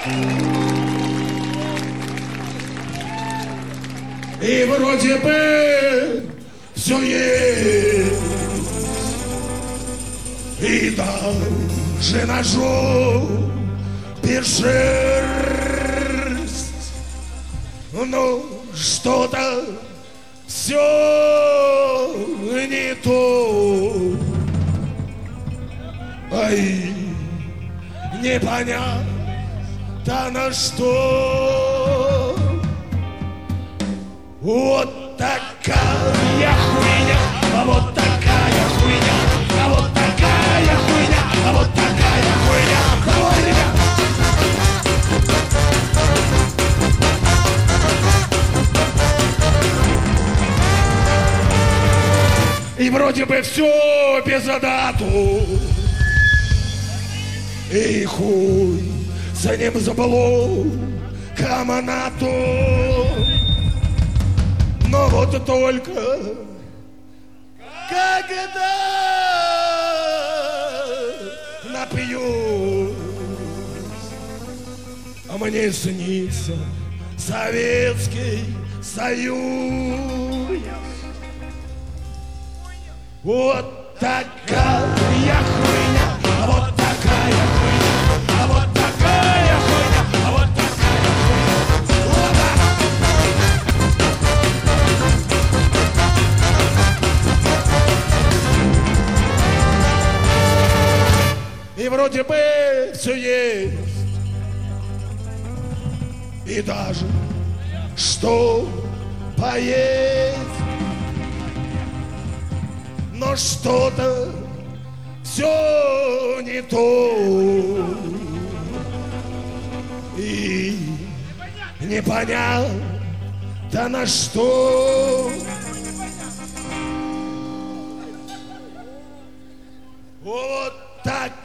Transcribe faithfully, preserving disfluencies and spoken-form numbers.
И вроде бы все есть, и даже ножом першесть, но что-то все не то, ай, непонятно на что. Вот такая хуйня, а вот такая хуйня, а вот такая хуйня, а вот такая хуйня. Давай, ребят! И вроде бы все без задату, и хуй за ним забыло каманату. Но вот только когда напьюсь, а мне снится Советский Союз. Вот такая хуйня, а вот такая хуйня, а вот такая хуйня, а вот такая хуйня. И вроде бы все есть, и даже что поесть. Но что-то все не то, и непонятно на что. Вот так